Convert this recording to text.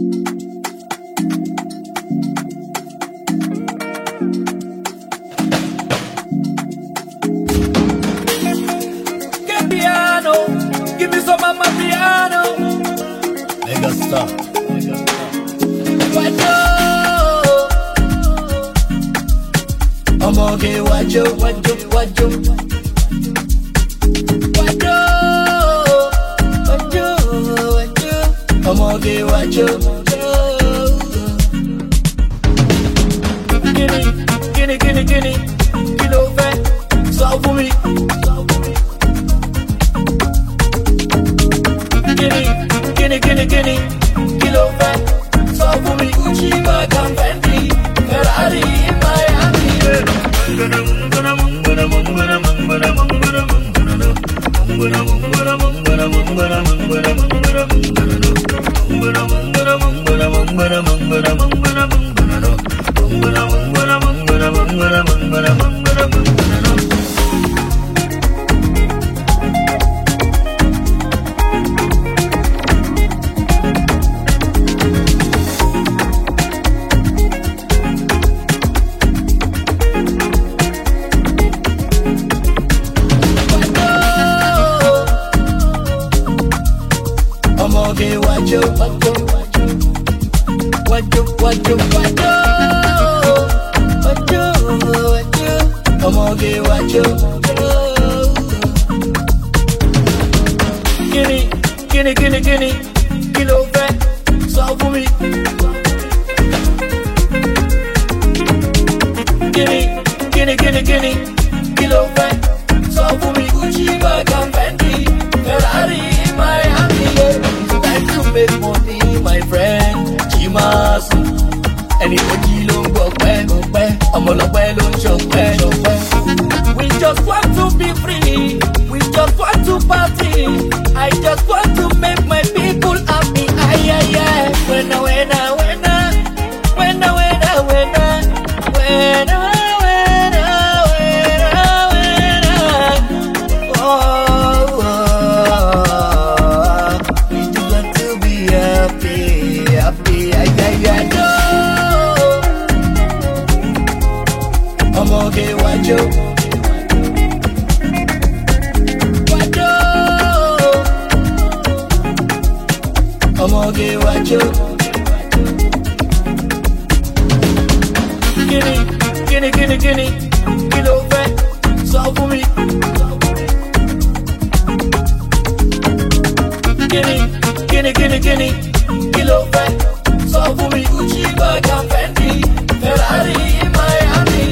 Get piano, give me some of my piano. Mega star. Wajo, Omoge wajo, wajo, wajo. wajo, wajo, wajo. Omoge wajo. Guinea, kilo fẹ́ sọ fún mi. Guinea, kilo fẹ́ sọ fún mi. Gucci, Macan, Fendi, Ferrari, Miami. Omoge wajo, wajo, Wajo, wajo, wajo, wajo, wajo. Omoge wajo. Guinea, kilo fẹ́ sọ fún mi. Guinea, kilo fẹ́ sọ fún mi. Gucci, Macan, Fendi, Ferrari, Miami. It's time to make money, my friend. Chimasu. Anybody ló ń gbọpẹ́, gbọpẹ́. Ọmọlọpẹ́ ló ń ṣọpẹ́, ṣọpẹ́. We just want to be free. We just want to party. I just want to make my people happy. Ay, ay, ay. When I. Oh, we just want to be happy, happy. Ay, ay, ay. Omoge wajo. Wajo, Omoge wajo. Guinea, kilo fẹ́ sọ fún mi. Guinea, kilo fẹ́ sọ fún mi. Gucci, Macan, Fendi, Ferrari, Miami.